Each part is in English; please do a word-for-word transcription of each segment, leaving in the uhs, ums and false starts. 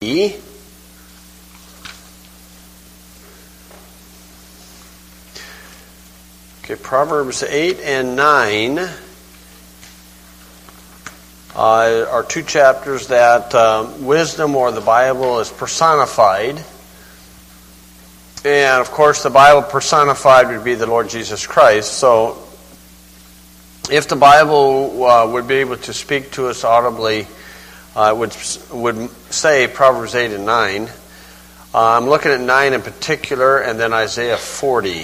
Okay, Proverbs eight and nine uh, are two chapters that uh, wisdom or the Bible is personified. And of course the Bible personified would be the Lord Jesus Christ. So if the Bible uh, would be able to speak to us audibly, uh, would would say Proverbs eight and nine. Uh, I'm looking at nine in particular, and then Isaiah forty.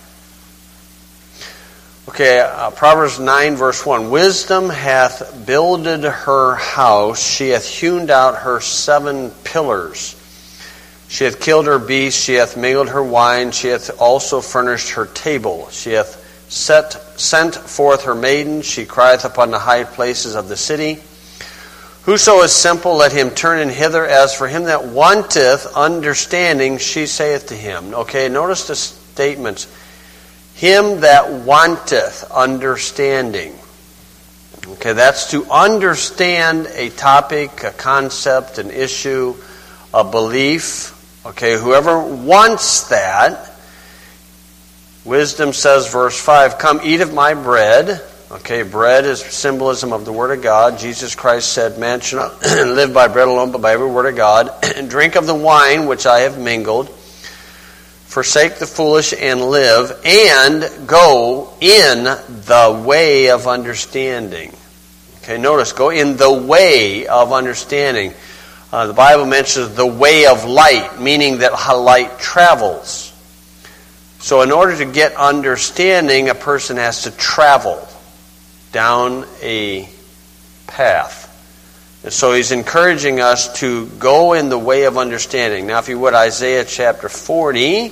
Okay, uh, Proverbs nine verse one. Wisdom hath builded her house, she hath hewn out her seven pillars. She hath killed her beasts, she hath mingled her wine, she hath also furnished her table. She hath set, sent forth her maidens, she crieth upon the high places of the city. Whoso is simple, let him turn in hither. As for him that wanteth understanding, she saith to him. Okay, notice the statements. Him that wanteth understanding. Okay, that's to understand a topic, a concept, an issue, a belief. Okay, whoever wants that. Wisdom says, verse five, come eat of my bread. Okay, bread is symbolism of the Word of God. Jesus Christ said, man shall not live by bread alone, but by every word of God. And drink of the wine which I have mingled. Forsake the foolish and live, and go in the way of understanding. Okay, notice, go in the way of understanding. Uh, the Bible mentions the way of light, meaning that how light travels. So in order to get understanding, a person has to travel down a path. And so he's encouraging us to go in the way of understanding. Now if you would, Isaiah chapter forty.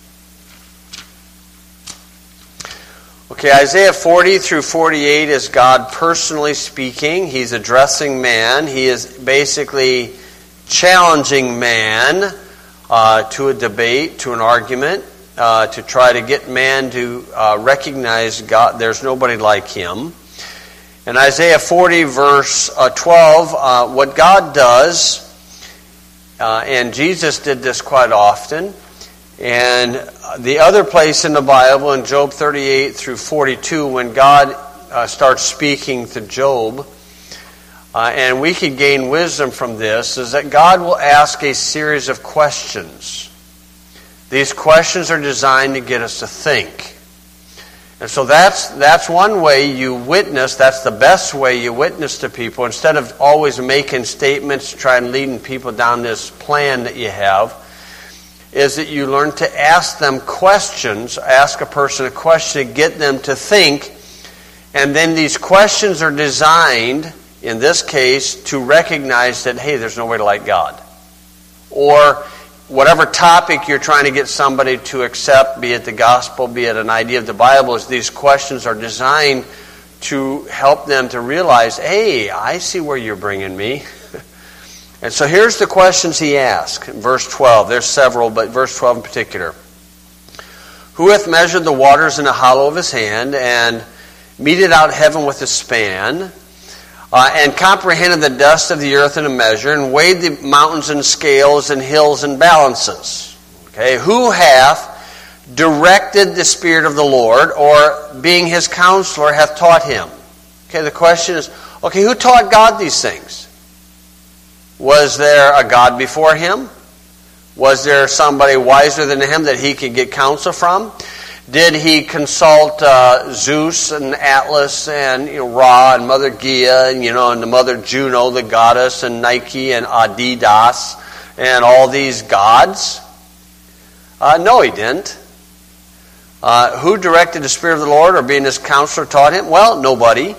Okay, Isaiah forty through forty-eight is God personally speaking. He's addressing man. He is basically challenging man uh, to a debate, to an argument, uh, to try to get man to uh, recognize God. There's nobody like him. In Isaiah forty, verse uh, twelve, uh, what God does, uh, and Jesus did this quite often, and the other place in the Bible, in Job thirty-eight through forty-two, when God uh, starts speaking to Job, uh, and we can gain wisdom from this, is that God will ask a series of questions. These questions are designed to get us to think. And so that's that's one way you witness, that's the best way you witness to people. Instead of always making statements, trying leading people down this plan that you have, is that you learn to ask them questions, ask a person a question to get them to think, and then these questions are designed, in this case, to recognize that, hey, there's nobody like God. Or whatever topic you're trying to get somebody to accept, be it the gospel, be it an idea of the Bible, is these questions are designed to help them to realize, hey, I see where you're bringing me. And so here's the questions he asked. In verse twelve, there's several, but verse twelve in particular. Who hath measured the waters in the hollow of his hand, and meted out heaven with a span, uh, and comprehended the dust of the earth in a measure, and weighed the mountains in scales, and hills in balances? Okay, who hath directed the Spirit of the Lord, or being his counselor hath taught him? Okay, the question is, okay, who taught God these things? Was there a God before him? Was there somebody wiser than him that he could get counsel from? Did he consult uh, Zeus and Atlas and you know, Ra and Mother Gaia and you know and the Mother Juno, the goddess, and Nike and Adidas and all these gods? Uh, no, he didn't. Uh, who directed the Spirit of the Lord, or being his counselor taught him? Well, nobody.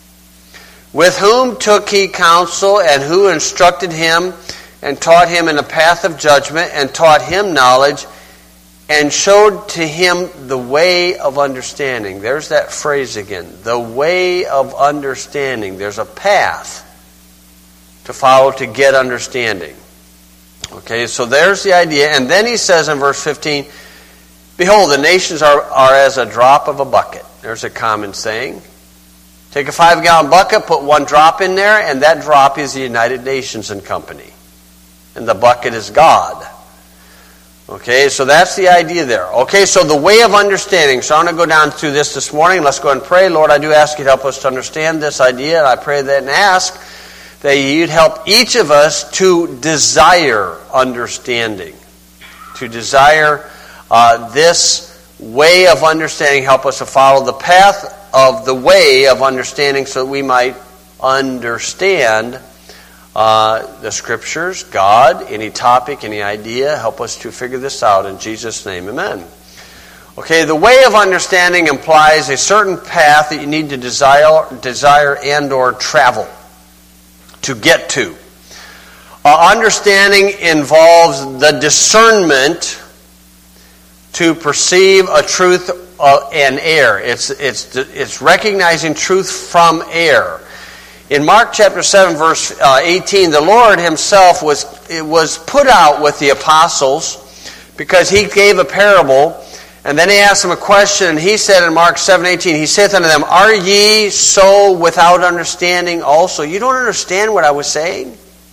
With whom took he counsel, and who instructed him, and taught him in the path of judgment, and taught him knowledge, and showed to him the way of understanding? There's that phrase again. The way of understanding. There's a path to follow to get understanding. Okay, so there's the idea. And then he says in verse fifteen, behold, the nations are, are as a drop of a bucket. There's a common saying. Take a five-gallon bucket, put one drop in there, and that drop is the United Nations and Company. and the bucket is God. Okay, so that's the idea there. Okay, so the way of understanding. So I'm going to go down through this this morning. Let's go and pray. Lord, I do ask you to help us to understand this idea. And I pray that and ask that you'd help each of us to desire understanding. To desire uh, this way of understanding. Help us to follow the path of the way of understanding so that we might understand Uh, the Scriptures, God, any topic, any idea. Help us to figure this out in Jesus' name. Amen. Okay, the way of understanding implies a certain path that you need to desire, desire and or travel to get to. Uh, understanding involves the discernment to perceive a truth uh, and error. It's, it's, it's recognizing truth from error. In Mark chapter seven, verse uh, eighteen, the Lord himself was, it was put out with the apostles because he gave a parable, and then he asked them a question, and he said in Mark seven eighteen, he saith unto them, Are ye so without understanding also? You don't understand what I was saying?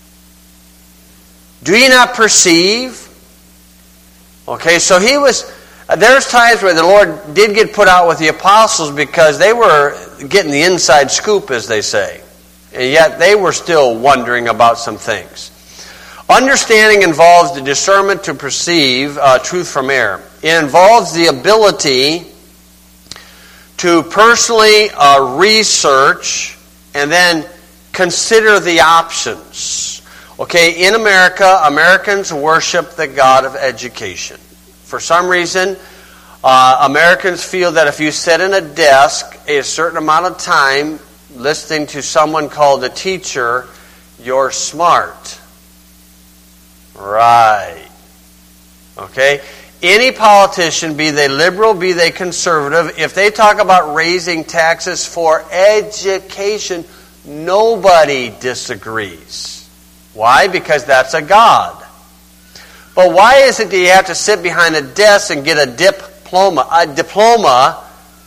Do ye not perceive? Okay, so he was... There's times where the Lord did get put out with the apostles because they were getting the inside scoop, as they say. And yet they were still wondering about some things. Understanding involves the discernment to perceive uh, truth from error. It involves the ability to personally uh, research and then consider the options. Okay, in America, Americans worship the God of education. For some reason, uh, Americans feel that if you sit in a desk a certain amount of time listening to someone called a teacher, you're smart. Right. Okay? Any politician, be they liberal, be they conservative, if they talk about raising taxes for education, nobody disagrees. Why? Because that's a God. But why is it that you have to sit behind a desk and get a diploma, a diploma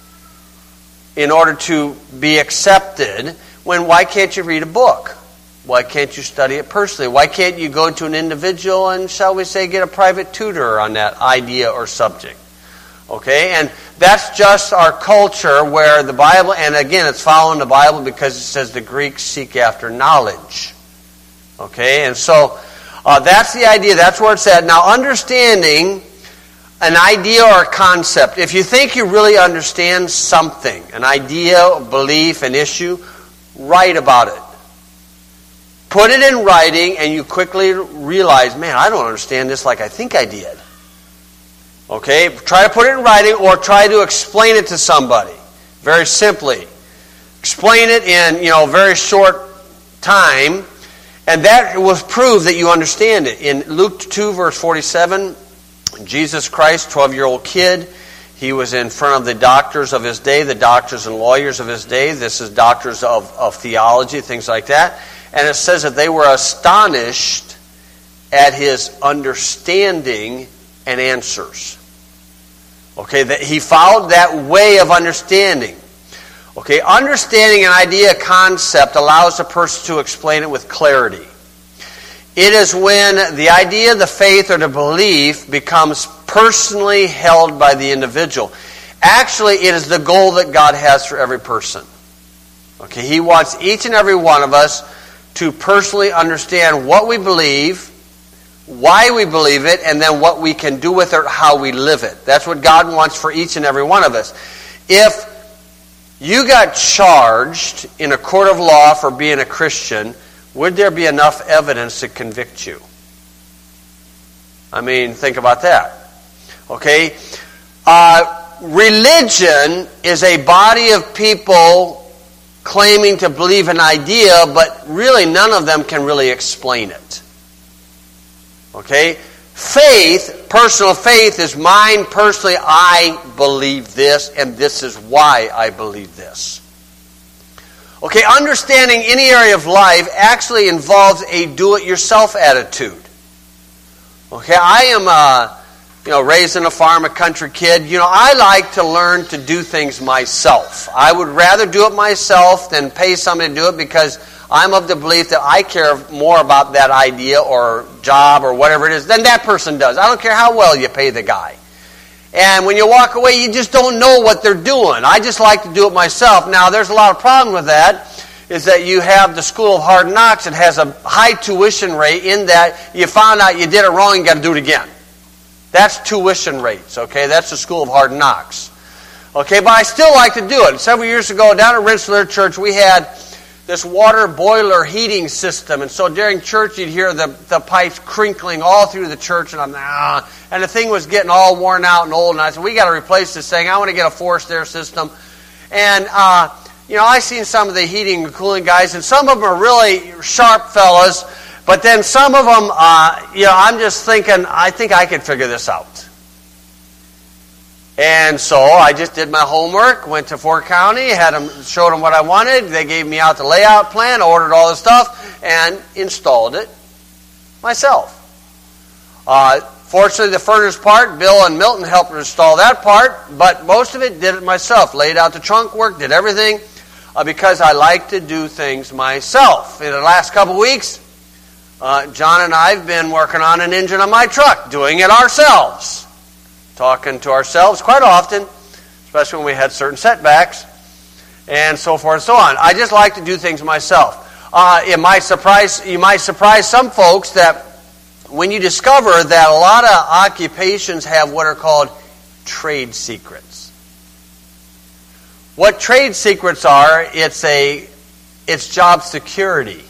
in order to be accepted, when why can't you read a book? Why can't you study it personally? Why can't you go to an individual and, shall we say, get a private tutor on that idea or subject? Okay, and that's just our culture where the Bible, and again, it's following the Bible because it says the Greeks seek after knowledge. Okay, and so uh, that's the idea, that's where it's at. Now, understanding an idea or a concept. If you think you really understand something, an idea, a belief, an issue, write about it. Put it in writing and you quickly realize, man, I don't understand this like I think I did. Okay? Try to put it in writing or try to explain it to somebody. Very simply. Explain it in, you know, very short time, and that will prove that you understand it. In Luke two, verse forty-seven, Jesus Christ, twelve-year-old kid, he was in front of the doctors of his day, the doctors and lawyers of his day. This is doctors of, of theology, things like that. And it says that they were astonished at his understanding and answers. Okay, that he followed that way of understanding. Okay, understanding an idea, concept, allows a person to explain it with clarity. It is when the idea, the faith, or the belief becomes personally held by the individual. Actually, it is the goal that God has for every person. Okay, He wants each and every one of us to personally understand what we believe, why we believe it, and then what we can do with it, how we live it. That's what God wants for each and every one of us. If you got charged in a court of law for being a Christian, would there be enough evidence to convict you? I mean, think about that. Okay? Uh, religion is a body of people claiming to believe an idea, but really none of them can really explain it. Okay? Faith, personal faith, is mine personally. I believe this, and this is why I believe this. Okay, understanding any area of life actually involves a do-it-yourself attitude. Okay, I am a, you know, raised in a farm, a country kid. You know, I like to learn to do things myself. I would rather do it myself than pay somebody to do it because I'm of the belief that I care more about that idea or job or whatever it is than that person does. I don't care how well you pay the guy. And when you walk away, you just don't know what they're doing. I just like to do it myself. Now, there's a lot of problem with that, is that you have the School of Hard Knocks. It has a high tuition rate in that you found out you did it wrong, you got to do it again. That's tuition rates, okay? That's the School of Hard Knocks. Okay, but I still like to do it. Several years ago, down at Rensselaer Church, we had this water boiler heating system. And so during church, you'd hear the, the pipes crinkling all through the church. And I'm ah, and the thing was getting all worn out and old. And I said, we got to replace this thing. I want to get a forced air system. And, uh, you know, I've seen some of the heating and cooling guys. And some of them are really sharp fellas. But then some of them, uh, you know, I'm just thinking, I think I could figure this out. And so I just did my homework, went to Fort County, had them, showed them what I wanted. They gave me out the layout plan, ordered all the stuff, and installed it myself. Uh, fortunately, the furnace part, Bill and Milton helped install that part, but most of it did it myself. Laid out the trunk work, did everything, uh, because I like to do things myself. In the last couple of weeks, uh, John and I have been working on an engine on my truck, doing it ourselves. Talking to ourselves quite often, especially when we had certain setbacks, and so forth and so on. I just like to do things myself. Uh, it might surprise, you might surprise some folks that when you discover that a lot of occupations have what are called trade secrets. What trade secrets are, it's a, it's job security.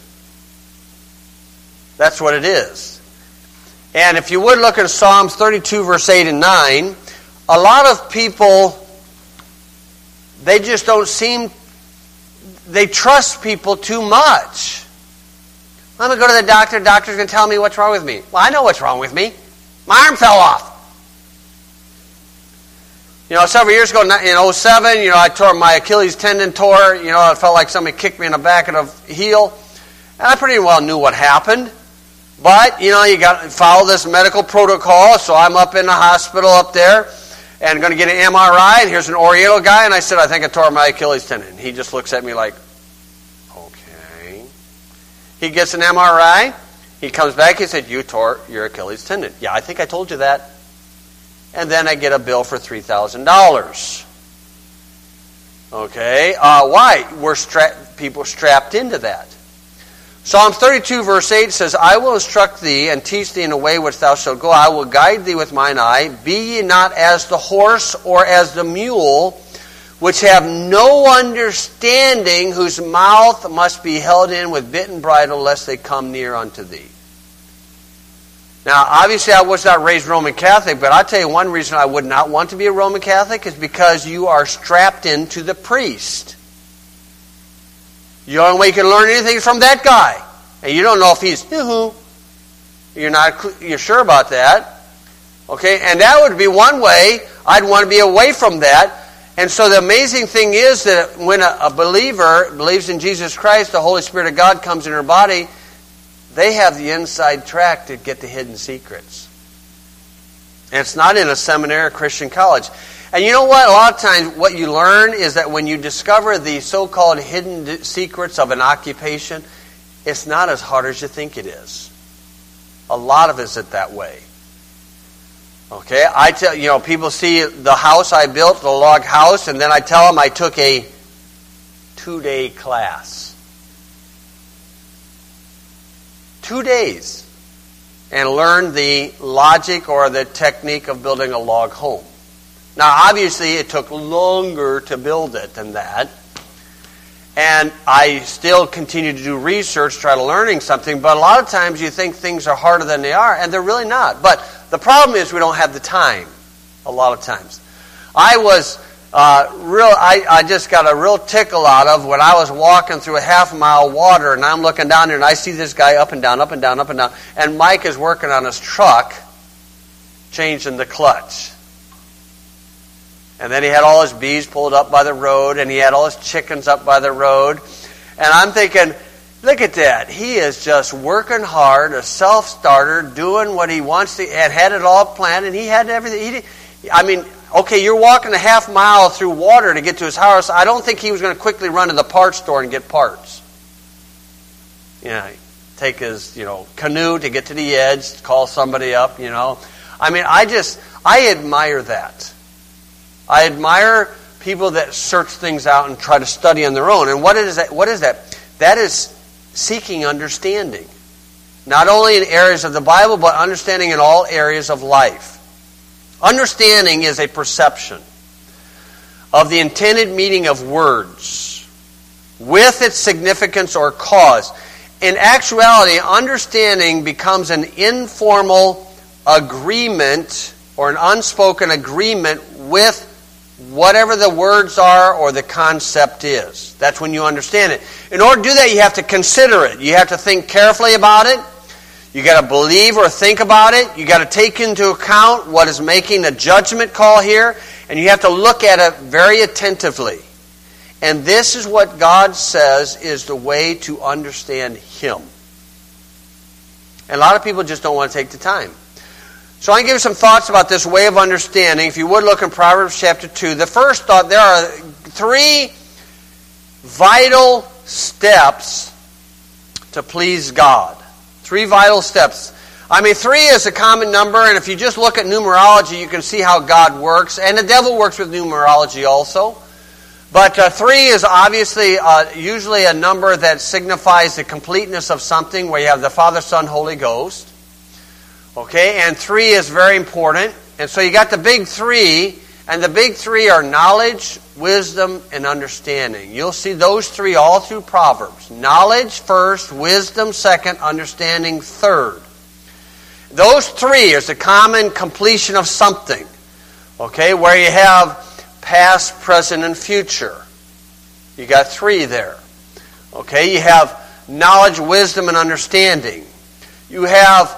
That's what it is. And if you would look at Psalms thirty-two, verse eight and nine, a lot of people, they just don't seem, they trust people too much. I'm going to go to the doctor, the doctor's going to tell me what's wrong with me. Well, I know what's wrong with me. My arm fell off. You know, several years ago, in oh seven, you know, I tore my Achilles tendon tore. You know, it felt like somebody kicked me in the back of the heel. And I pretty well knew what happened. But, you know, you got to follow this medical protocol, so I'm up in the hospital up there and going to get an M R I, and here's an Oriental guy, and I said, I think I tore my Achilles tendon. He just looks at me like, okay. He gets an M R I, he comes back, he said, you tore your Achilles tendon. Yeah, I think I told you that. And then I get a bill for three thousand dollars. Okay, uh, why? We're stra- people strapped into that. Psalm thirty-two, verse eight says, I will instruct thee and teach thee in the way which thou shalt go. I will guide thee with mine eye. Be ye not as the horse or as the mule, which have no understanding, whose mouth must be held in with bit and bridle, lest they come near unto thee. Now, obviously I was not raised Roman Catholic, but I'll tell you one reason I would not want to be a Roman Catholic is because you are strapped into the priest. The only way you can learn anything is from that guy. And you don't know if he's, yoo-hoo. You're not, you're sure about that. Okay, and that would be one way. I'd want to be away from that. And so the amazing thing is that when a, a believer believes in Jesus Christ, the Holy Spirit of God comes in her body, they have the inside track to get the hidden secrets. And it's not in a seminary or Christian college. And you know what? A lot of times what you learn is that when you discover the so-called hidden secrets of an occupation, it's not as hard as you think it is. A lot of it's that way. Okay? I tell you know, people see the house I built, the log house, and then I tell them I took a two-day class. Two days. And learned the logic or the technique of building a log home. Now, obviously, it took longer to build it than that. And I still continue to do research, try to learning something. But a lot of times you think things are harder than they are, and they're really not. But the problem is we don't have the time a lot of times. I was uh, real. I, I just got a real tickle out of when I was walking through a half mile water, and I'm looking down there, and I see this guy up and down, up and down, up and down. And Mike is working on his truck, changing the clutch. And then he had all his bees pulled up by the road, and he had all his chickens up by the road. And I'm thinking, look at that. He is just working hard, a self-starter, doing what he wants to, and had it all planned, and he had everything. He did, I mean, okay, you're walking a half mile through water to get to his house. I don't think he was going to quickly run to the parts store and get parts. you know, take his, you know, canoe to get to the edge, call somebody up, you know. I mean, I just, I admire that. I admire people that search things out and try to study on their own. And what is that? What is that? That is seeking understanding. Not only in areas of the Bible, but understanding in all areas of life. Understanding is a perception of the intended meaning of words with its significance or cause. In actuality, understanding becomes an informal agreement or an unspoken agreement with whatever the words are or the concept is. That's when you understand it. In order to do that, you have to consider it. You have to think carefully about it. You got to believe or think about it. You got to take into account what is making a judgment call here, and you have to look at it very attentively. And this is what God says is the way to understand Him. And a lot of people just don't want to take the time. So I'm going to give you some thoughts about this way of understanding. If you would look in Proverbs chapter two. The first thought, there are three vital steps to please God. Three vital steps. I mean, three is a common number, and if you just look at numerology, you can see how God works. And the devil works with numerology also. But uh, three is obviously uh, usually a number that signifies the completeness of something, where you have the Father, Son, Holy Ghost. Okay, and three is very important. And so you got the big three, and the big three are knowledge, wisdom, and understanding. You'll see those three all through Proverbs. Knowledge first, wisdom second, understanding third. Those three is the common completion of something. Okay, where you have past, present, and future. You got three there. Okay, you have knowledge, wisdom, and understanding. You have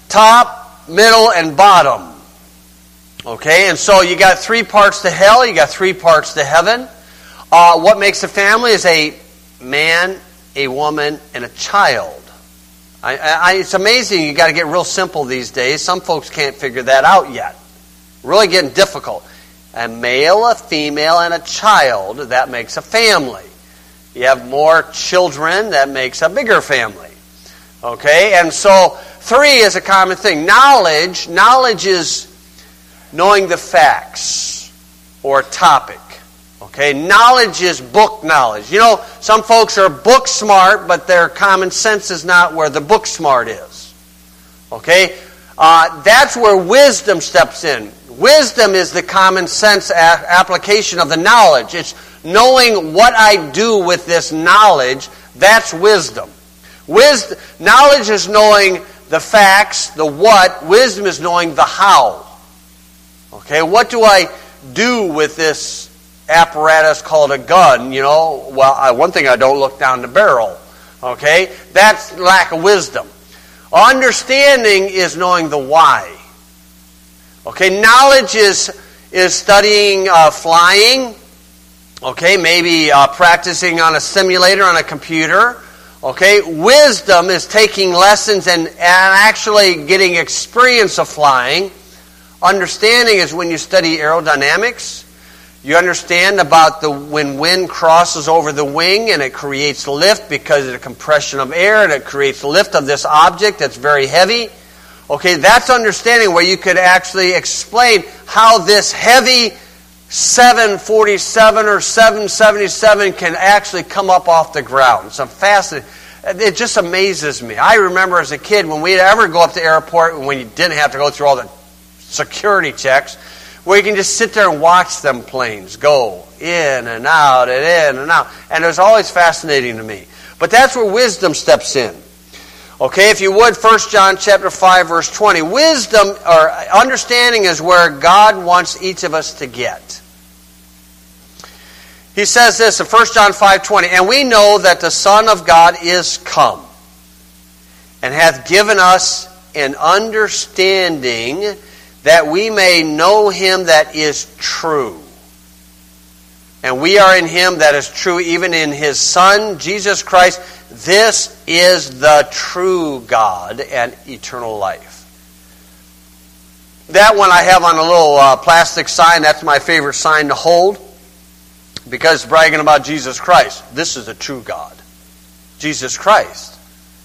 top, middle, and bottom. Okay, and so you got three parts to hell, you got three parts to heaven. Uh, what makes a family is a man, a woman, and a child. I, I, it's amazing. You got to get real simple these days. Some folks can't figure that out yet. Really getting difficult. A male, a female, and a child, that makes a family. You have more children, that makes a bigger family. Okay, and so three is a common thing. Knowledge, knowledge is knowing the facts or topic. Okay, knowledge is book knowledge. You know, some folks are book smart, but their common sense is not where the book smart is. Okay, uh, that's where wisdom steps in. Wisdom is the common sense a- application of the knowledge. It's knowing what I do with this knowledge. That's wisdom. Wisdom, knowledge is knowing the facts, the what. Wisdom is knowing the how. Okay, what do I do with this apparatus called a gun? You know, well, I, one thing, I don't look down the barrel. Okay, that's lack of wisdom. Understanding is knowing the why. Okay, knowledge is is studying uh, flying. Okay, maybe uh, practicing on a simulator on a computer. Okay, wisdom is taking lessons and, and actually getting experience of flying. Understanding is when you study aerodynamics. You understand about the when wind crosses over the wing and it creates lift because of the compression of air, and it creates lift of this object that's very heavy. Okay, that's understanding, where you could actually explain how this heavy seven forty-seven or seven seventy-seven can actually come up off the ground. It's a fascinating. It just amazes me. I remember as a kid when we'd ever go up to the airport, when you didn't have to go through all the security checks, where you can just sit there and watch them planes go in and out and in and out. And it was always fascinating to me. But that's where wisdom steps in. Okay, if you would, First John chapter five, verse twenty. Wisdom, or understanding, is where God wants each of us to get. He says this in First John five twenty, and we know that the Son of God is come, and hath given us an understanding, that we may know Him that is true. And we are in Him that is true, even in His Son, Jesus Christ. This is the true God and eternal life. That one I have on a little uh, plastic sign. That's my favorite sign to hold, because it's bragging about Jesus Christ. This is the true God. Jesus Christ.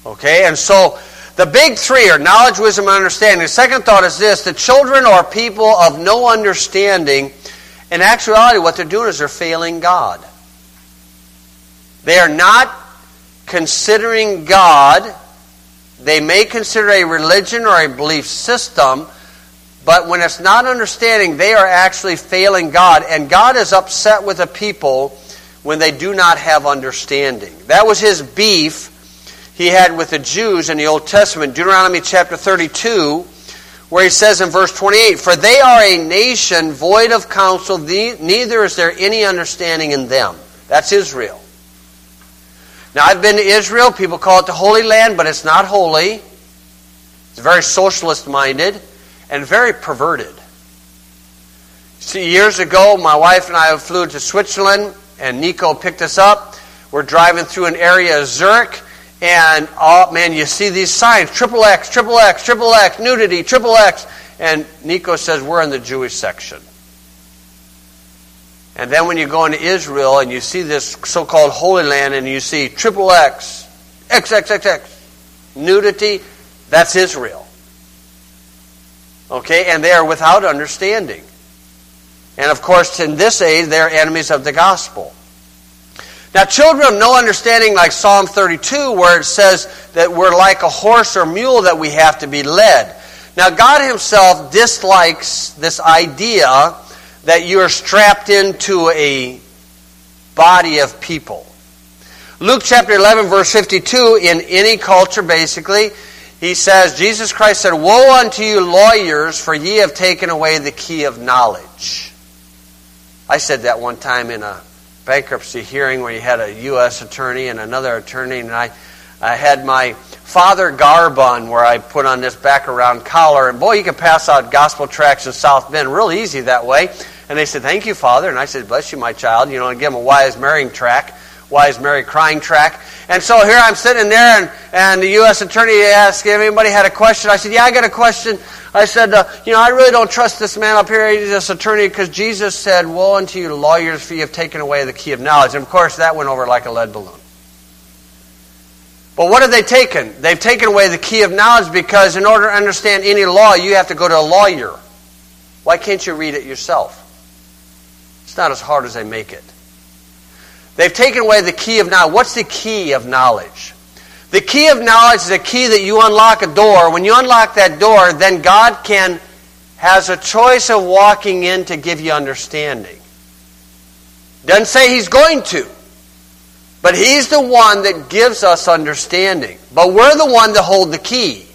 Okay, and so the big three are knowledge, wisdom, and understanding. The second thought is this: the children are people of no understanding. In actuality, what they're doing is they're failing God. They are not considering God. They may consider a religion or a belief system, but when it's not understanding, they are actually failing God. And God is upset with the people when they do not have understanding. That was his beef he had with the Jews in the Old Testament. Deuteronomy chapter thirty-two, where he says in verse twenty-eight, "For they are a nation void of counsel, neither is there any understanding in them." That's Israel. Now, I've been to Israel. People call it the Holy Land, but it's not holy. It's very socialist-minded and very perverted. See, years ago, my wife and I flew to Switzerland, and Nico picked us up. We're driving through an area of Zurich, and, oh man, you see these signs, triple X, triple X, triple X, nudity, triple X. And Nico says, we're in the Jewish section. And then when you go into Israel and you see this so-called Holy Land and you see triple X, X, X, X, X, nudity, that's Israel. Okay, and they are without understanding. And of course, in this age, they're enemies of the gospel. Now, children of no understanding, like Psalm thirty-two, where it says that we're like a horse or mule that we have to be led. Now, God himself dislikes this idea that you are strapped into a body of people. Luke chapter eleven, verse fifty-two, in any culture, basically, he says, Jesus Christ said, "Woe unto you lawyers, for ye have taken away the key of knowledge." I said that one time in a bankruptcy hearing where you had a U S attorney and another attorney, and I, I had my father garb on where I put on this back around collar, and boy, you could pass out gospel tracts in South Bend real easy that way. And they said, "Thank you, Father." And I said, "Bless you, my child." You know, and give them a wise marrying tract, wise Mary crying tract. And so here I'm sitting there, and, and the U S attorney asked if anybody had a question. I said, "Yeah, I got a question." I said, uh, you know, I really don't trust this man up here, he's this attorney, because Jesus said, "Woe unto you lawyers, for you have taken away the key of knowledge." And of course, that went over like a lead balloon. But what have they taken? They've taken away the key of knowledge, because in order to understand any law, you have to go to a lawyer. Why can't you read it yourself? It's not as hard as they make it. They've taken away the key of knowledge. What's the key of knowledge? The key of knowledge is a key that you unlock a door. When you unlock that door, then God can has a choice of walking in to give you understanding. Doesn't say He's going to, but He's the one that gives us understanding. But we're the one that hold the key.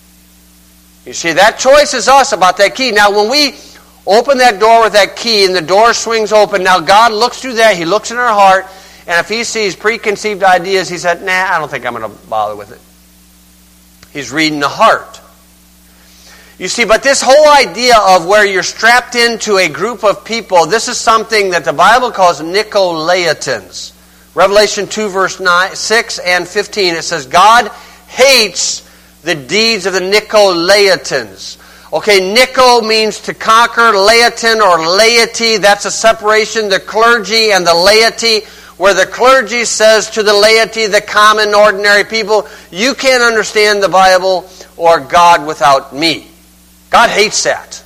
You see, that choice is us about that key. Now, when we open that door with that key and the door swings open, now God looks through that. He looks in our heart. And if He sees preconceived ideas, He said, "Nah, I don't think I'm going to bother with it." He's reading the heart. You see, but this whole idea of where you're strapped into a group of people, this is something that the Bible calls Nicolaitans. Revelation two, verse nine, six and fifteen, it says, God hates the deeds of the Nicolaitans. Okay, Nico means to conquer, Laiton or laity, that's a separation, the clergy and the laity, where the clergy says to the laity, the common, ordinary people, you can't understand the Bible or God without me. God hates that.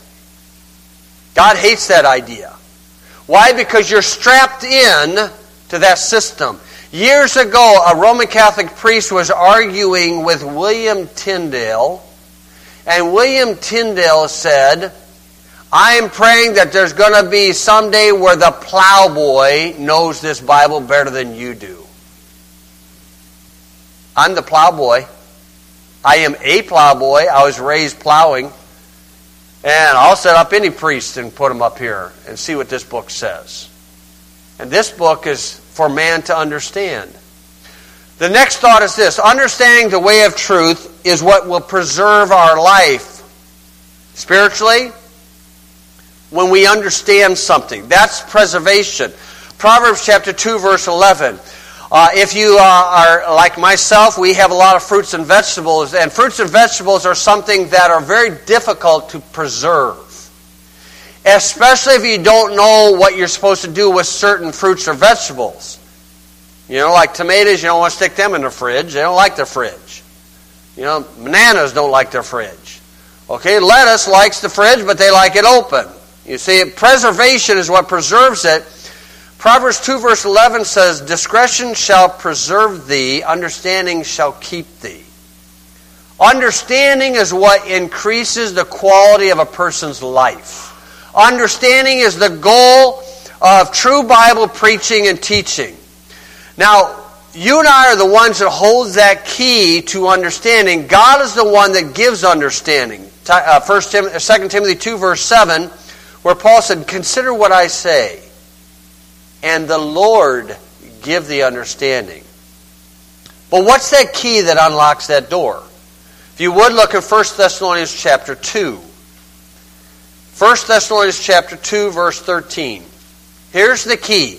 God hates that idea. Why? Because you're strapped in to that system. Years ago, a Roman Catholic priest was arguing with William Tyndale, and William Tyndale said, I am praying that there's going to be someday where the plowboy knows this Bible better than you do. I'm the plowboy. I am a plowboy. I was raised plowing. And I'll set up any priest and put him up here and see what this book says. And this book is for man to understand. The next thought is this. Understanding the way of truth is what will preserve our life. Spiritually, when we understand something. That's preservation. Proverbs chapter two, verse eleven. Uh, if you uh, are like myself, we have a lot of fruits and vegetables. And fruits and vegetables are something that are very difficult to preserve. Especially if you don't know what you're supposed to do with certain fruits or vegetables. You know, like tomatoes, you don't want to stick them in the fridge. They don't like the fridge. You know, bananas don't like their fridge. Okay, lettuce likes the fridge, but they like it open. You see, preservation is what preserves it. Proverbs two verse eleven says, discretion shall preserve thee, understanding shall keep thee. Understanding is what increases the quality of a person's life. Understanding is the goal of true Bible preaching and teaching. Now, you and I are the ones that hold that key to understanding. God is the one that gives understanding. Uh, First Tim- Second Timothy two verse seven, where Paul said, consider what I say, and the Lord give thee understanding. But what's that key that unlocks that door? If you would look at First Thessalonians chapter two. First Thessalonians chapter two verse thirteen. Here's the key.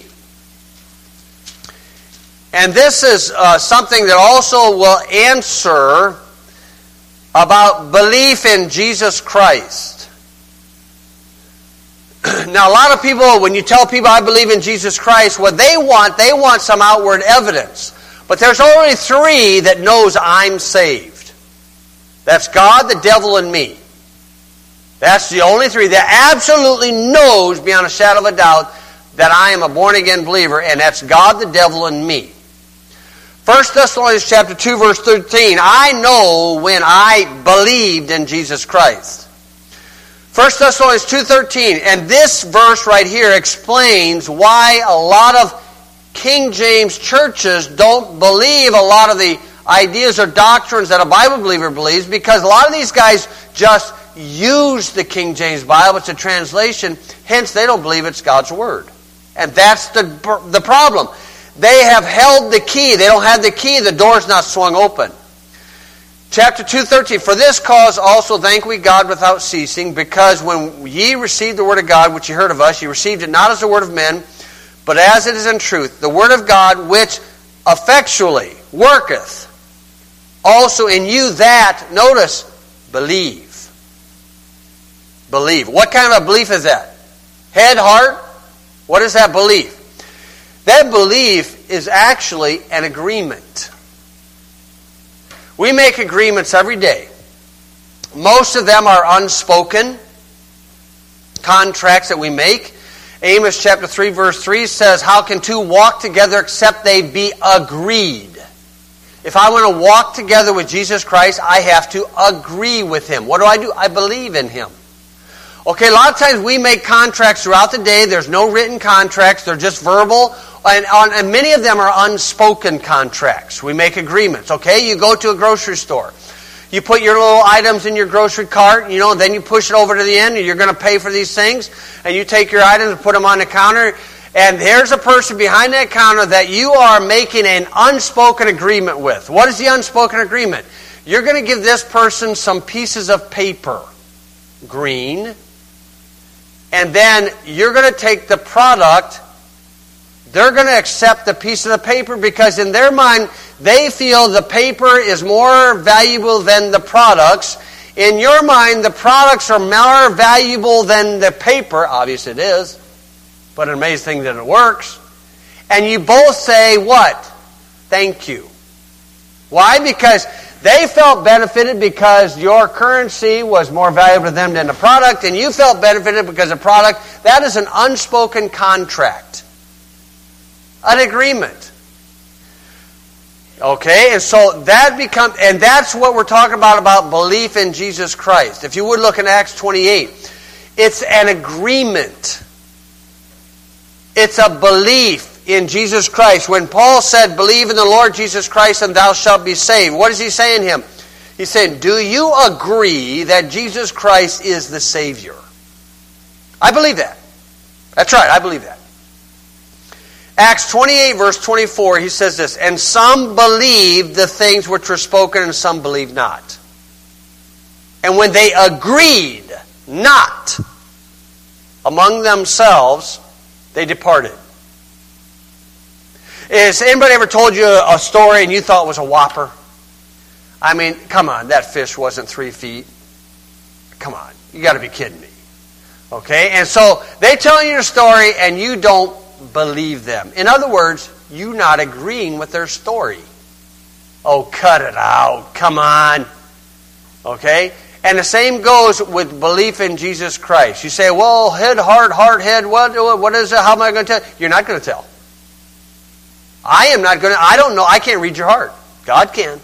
And this is uh, something that also will answer about belief in Jesus Christ. Now, a lot of people, when you tell people I believe in Jesus Christ, what they want, they want some outward evidence. But there's only three that knows I'm saved. That's God, the devil, and me. That's the only three that absolutely knows beyond a shadow of a doubt that I am a born-again believer, and that's God, the devil, and me. First Thessalonians chapter two, verse thirteen, I know when I believed in Jesus Christ. First Thessalonians two thirteen, and this verse right here explains why a lot of King James churches don't believe a lot of the ideas or doctrines that a Bible believer believes, because a lot of these guys just use the King James Bible. It's a translation, hence they don't believe it's God's Word. And that's the, the problem. They have held the key. They don't have the key. The door's not swung open. Chapter two thirteen, for this cause also thank we God without ceasing, because when ye received the word of God, which ye heard of us, ye received it not as the word of men, but as it is in truth, the word of God, which effectually worketh also in you that, notice, believe. Believe. What kind of a belief is that? Head, heart? What is that belief? That belief is actually an agreement. We make agreements every day. Most of them are unspoken contracts that we make. Amos chapter three verse three says, how can two walk together except they be agreed? If I want to walk together with Jesus Christ, I have to agree with Him. What do I do? I believe in Him. Okay, a lot of times we make contracts throughout the day. There's no written contracts. They're just verbal. And, and many of them are unspoken contracts. We make agreements. Okay, you go to a grocery store. You put your little items in your grocery cart, you know, and then you push it over to the end, and you're going to pay for these things. And you take your items and put them on the counter. And there's a person behind that counter that you are making an unspoken agreement with. What is the unspoken agreement? You're going to give this person some pieces of paper, green, and then you're going to take the product. They're going to accept the piece of the paper because in their mind, they feel the paper is more valuable than the products. In your mind, the products are more valuable than the paper. Obviously it is. But an amazing thing that it works. And you both say what? Thank you. Why? Because they felt benefited because your currency was more valuable to them than the product, and you felt benefited because the product. That is an unspoken contract. An agreement. Okay, and so that becomes, and that's what we're talking about, about belief in Jesus Christ. If you would look in Acts twenty-eight, it's an agreement. It's a belief in Jesus Christ. When Paul said, believe in the Lord Jesus Christ and thou shalt be saved, what is he saying to him? He's saying, do you agree that Jesus Christ is the Savior? I believe that. That's right, I believe that. Acts twenty-eight, verse twenty-four, he says this, and some believed the things which were spoken, and some believed not. And when they agreed not among themselves, they departed. Has anybody ever told you a story and you thought it was a whopper? I mean, come on, that fish wasn't three feet. Come on, you got to be kidding me. Okay, and so they tell you a story and you don't believe them. In other words, you're not agreeing with their story. Oh, cut it out. Come on. Okay? And the same goes with belief in Jesus Christ. You say, well, head, heart, heart, head, what, what is it? How am I going to tell? You're not going to tell. I am not going to. I don't know. I can't read your heart. God can.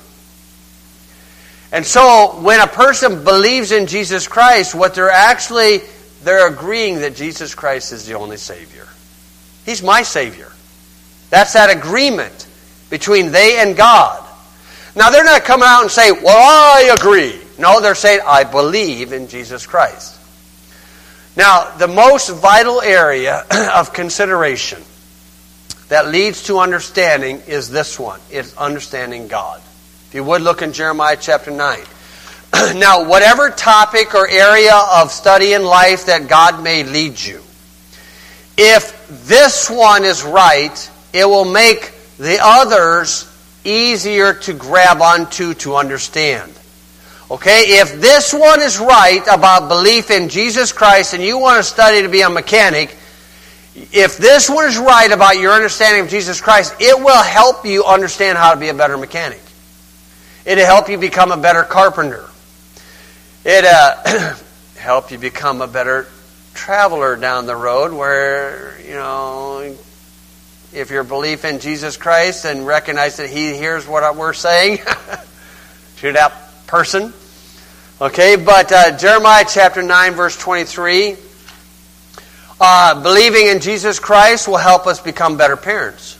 And so when a person believes in Jesus Christ, what they're actually, they're agreeing that Jesus Christ is the only Savior. He's my Savior. That's that agreement between they and God. Now they're not coming out and say, well, I agree. No, they're saying, I believe in Jesus Christ. Now, the most vital area of consideration that leads to understanding is this one. It's understanding God. If you would look in Jeremiah chapter nine. Now, whatever topic or area of study in life that God may lead you, if this one is right, it will make the others easier to grab onto to understand. Okay, if this one is right about belief in Jesus Christ and you want to study to be a mechanic, if this one is right about your understanding of Jesus Christ, it will help you understand how to be a better mechanic. It'll help you become a better carpenter. It'll uh, help you become a better traveler down the road where, you know, if your belief in Jesus Christ and recognize that He hears what we're saying to that person. Okay, but uh, Jeremiah chapter nine, verse twenty-three, uh, believing in Jesus Christ will help us become better parents.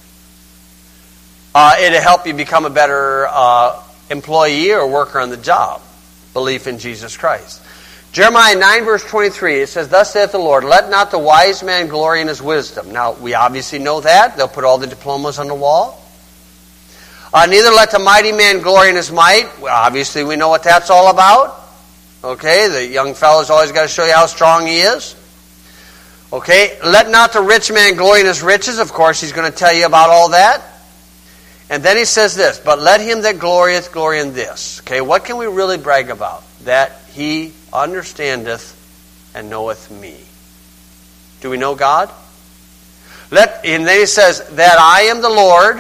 Uh, it'll help you become a better uh, employee or worker on the job. Belief in Jesus Christ. Jeremiah nine, verse twenty-three, it says, Thus saith the Lord, let not the wise man glory in his wisdom. Now, we obviously know that. They'll put all the diplomas on the wall. Uh, neither let the mighty man glory in his might. Well, obviously, we know what that's all about. Okay, the young fellow's always got to show you how strong he is. Okay, let not the rich man glory in his riches. Of course, he's going to tell you about all that. And then he says this, But let him that glorieth glory in this. Okay, what can we really brag about? That he understandeth and knoweth me. Do we know God? Let, and then he says, That I am the Lord,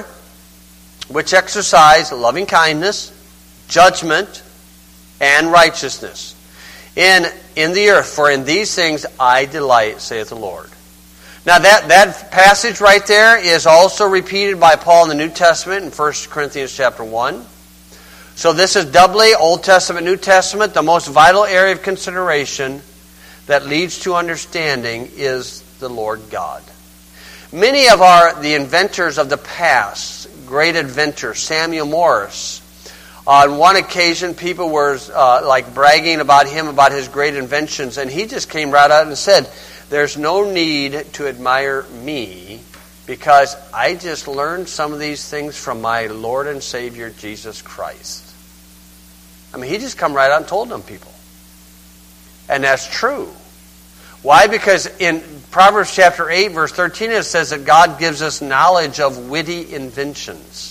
which exercise loving kindness, judgment, and righteousness in, in the earth. For in these things I delight, saith the Lord. Now that, that passage right there is also repeated by Paul in the New Testament in First Corinthians chapter one. So this is doubly Old Testament, New Testament. The most vital area of consideration that leads to understanding is the Lord God. Many of our the inventors of the past, great inventors, Samuel Morse, on one occasion people were uh, like bragging about him, about his great inventions, and he just came right out and said, there's no need to admire me because I just learned some of these things from my Lord and Savior Jesus Christ. I mean, he just come right out and told them people. And that's true. Why? Because in Proverbs chapter eight, verse thirteen, it says that God gives us knowledge of witty inventions.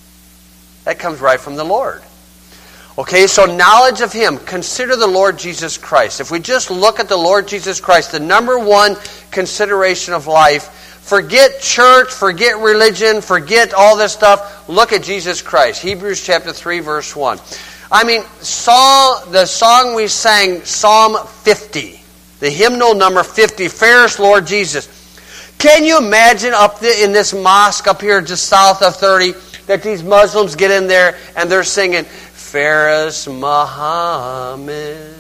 That comes right from the Lord. Okay, so knowledge of Him. Consider the Lord Jesus Christ. If we just look at the Lord Jesus Christ, the number one consideration of life, forget church, forget religion, forget all this stuff. Look at Jesus Christ. Hebrews chapter three, verse one. I mean, song, the song we sang, Psalm fifty, the hymnal number fifty, Fairest Lord Jesus. Can you imagine up in this mosque up here just south of thirty that these Muslims get in there and they're singing, Fairest Muhammad?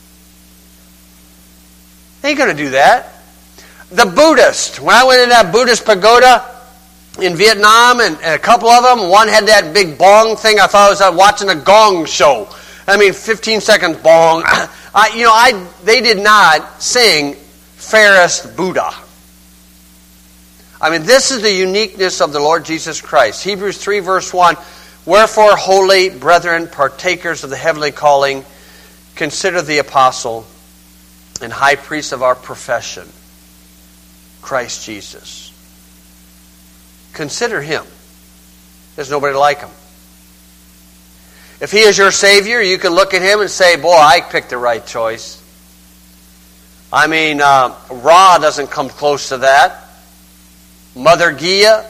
They ain't going to do that. The Buddhist, when I went in that Buddhist pagoda in Vietnam, and, and a couple of them, one had that big bong thing. I thought I was uh, watching a gong show. I mean, fifteen seconds bong. I, you know, I they did not sing Fairest Buddha. I mean, this is the uniqueness of the Lord Jesus Christ. Hebrews three, verse one, Wherefore, holy brethren, partakers of the heavenly calling, consider the apostle and high priest of our profession, Christ Jesus. Consider Him. There's nobody like Him. If He is your Savior, you can look at Him and say, boy, I picked the right choice. I mean, uh, Ra doesn't come close to that. Mother Gia,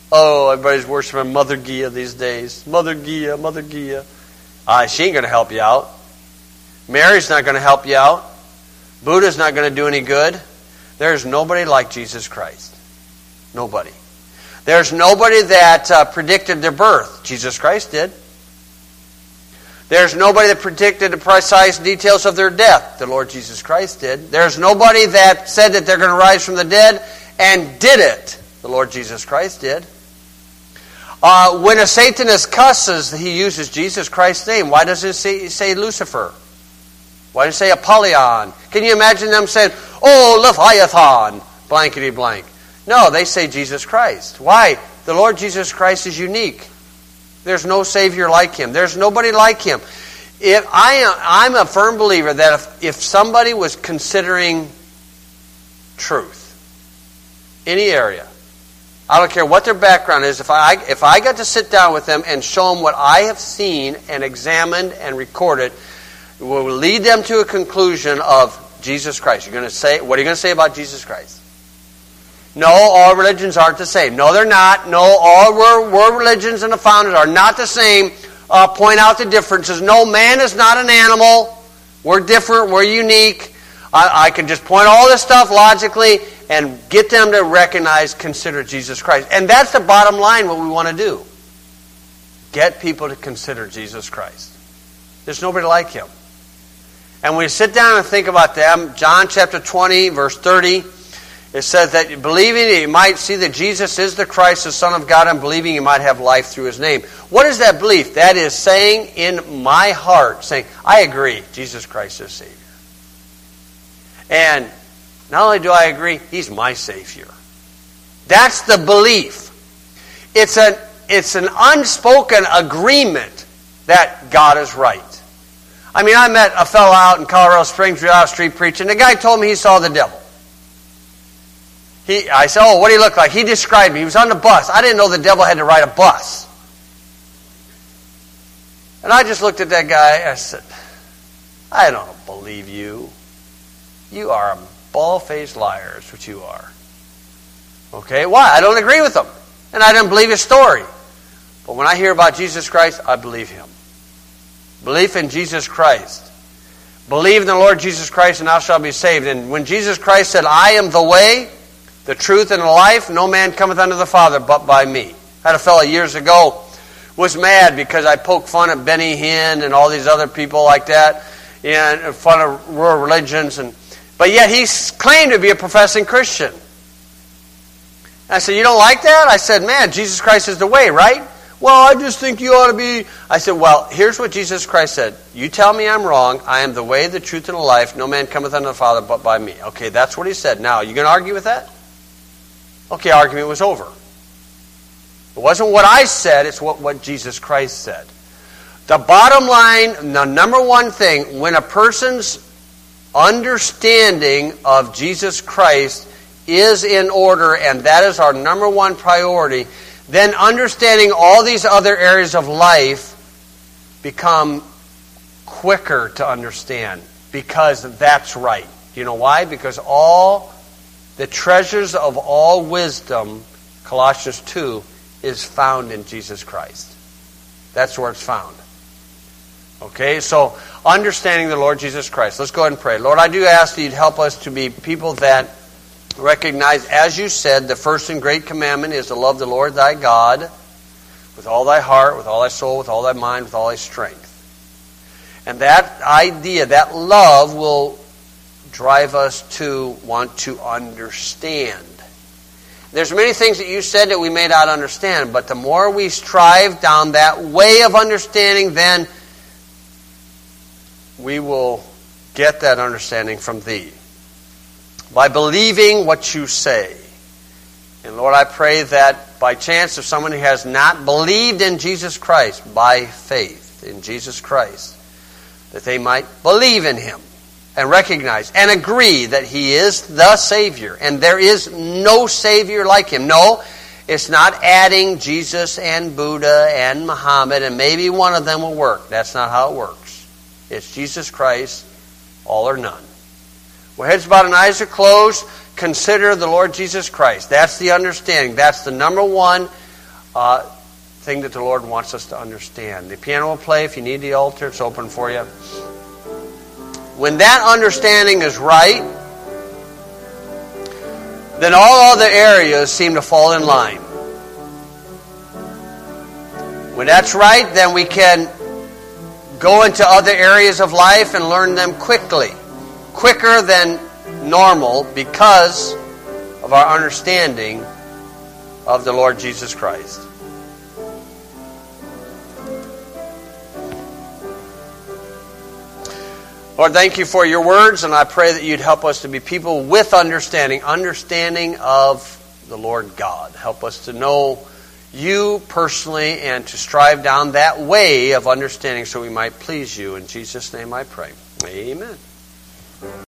Oh, everybody's worshiping Mother Gia these days. Mother Gia, Mother Gia. Uh, she ain't going to help you out. Mary's not going to help you out. Buddha's not going to do any good. There's nobody like Jesus Christ. Nobody. There's nobody that uh, predicted their birth. Jesus Christ did. There's nobody that predicted the precise details of their death. The Lord Jesus Christ did. There's nobody that said that they're going to rise from the dead and did it. The Lord Jesus Christ did. Uh, when a Satanist cusses, he uses Jesus Christ's name. Why does it say, say Lucifer? Why does it say Apollyon? Can you imagine them saying, oh, Leviathan, blankety blank? No, they say Jesus Christ. Why? The Lord Jesus Christ is unique. There's no Savior like Him. There's nobody like Him. If I am, I'm a firm believer that if, if somebody was considering truth, any area, I don't care what their background is, if I, if I got to sit down with them and show them what I have seen and examined and recorded, it will lead them to a conclusion of Jesus Christ. You're going to say, what are you going to say about Jesus Christ? No, all religions aren't the same. No, they're not. No, all world, world religions and the founders are not the same. Uh, point out the differences. No, man is not an animal. We're different. We're unique. I, I can just point all this stuff logically and get them to recognize, consider Jesus Christ. And that's the bottom line, what we want to do. Get people to consider Jesus Christ. There's nobody like Him. And when you sit down and think about them, John chapter twenty, verse thirty, it says that believing you might see that Jesus is the Christ, the Son of God, and believing you might have life through His name. What is that belief? That is saying in my heart, saying, I agree, Jesus Christ is Savior. And not only do I agree, He's my Savior. That's the belief. It's an, it's an unspoken agreement that God is right. I mean, I met a fellow out in Colorado Springs, we were out street preaching. The guy told me he saw the devil. He, I said, oh, what do he look like? He described me. He was on the bus. I didn't know the devil had to ride a bus. And I just looked at that guy. I said, I don't believe you. You are a bald-faced liar is what you are. Okay, why? I don't agree with him. And I didn't believe his story. But when I hear about Jesus Christ, I believe Him. Belief in Jesus Christ. Believe in the Lord Jesus Christ and thou shalt be saved. And when Jesus Christ said, I am the way, the truth, and the life, no man cometh unto the Father but by me. I had a fellow years ago was mad because I poked fun at Benny Hinn and all these other people like that, and fun of world religions, and but yet he claimed to be a professing Christian. I said, you don't like that? I said, man, Jesus Christ is the way, right? Well, I just think you ought to be... I said, well, here's what Jesus Christ said. You tell me I'm wrong. I am the way, the truth, and the life. No man cometh unto the Father but by me. Okay, that's what He said. Now, you going to argue with that? Okay, argument was over. It wasn't what I said, it's what, what Jesus Christ said. The bottom line, the number one thing, when a person's understanding of Jesus Christ is in order, and that is our number one priority, then understanding all these other areas of life become quicker to understand, because that's right. You know why? Because all the treasures of all wisdom, Colossians two, is found in Jesus Christ. That's where it's found. Okay, so understanding the Lord Jesus Christ. Let's go ahead and pray. Lord, I do ask that You'd help us to be people that recognize, as You said, the first and great commandment is to love the Lord thy God with all thy heart, with all thy soul, with all thy mind, with all thy strength. And that idea, that love will drive us to want to understand. There's many things that You said that we may not understand, but the more we strive down that way of understanding, then we will get that understanding from Thee. By believing what You say. And Lord, I pray that by chance if someone who has not believed in Jesus Christ, by faith in Jesus Christ, that they might believe in Him and recognize and agree that He is the Savior. And there is no Savior like Him. No, it's not adding Jesus and Buddha and Muhammad and maybe one of them will work. That's not how it works. It's Jesus Christ, all or none. Well, heads bowed and eyes are closed. Consider the Lord Jesus Christ. That's the understanding. That's the number one uh, thing that the Lord wants us to understand. The piano will play. If you need the altar, it's open for you. When that understanding is right, then all other areas seem to fall in line. When that's right, then we can go into other areas of life and learn them quickly. Quicker than normal because of our understanding of the Lord Jesus Christ. Lord, thank you for your words, and I pray that you'd help us to be people with understanding, understanding of the Lord God. Help us to know you personally and to strive down that way of understanding so we might please you. In Jesus' name I pray. Amen.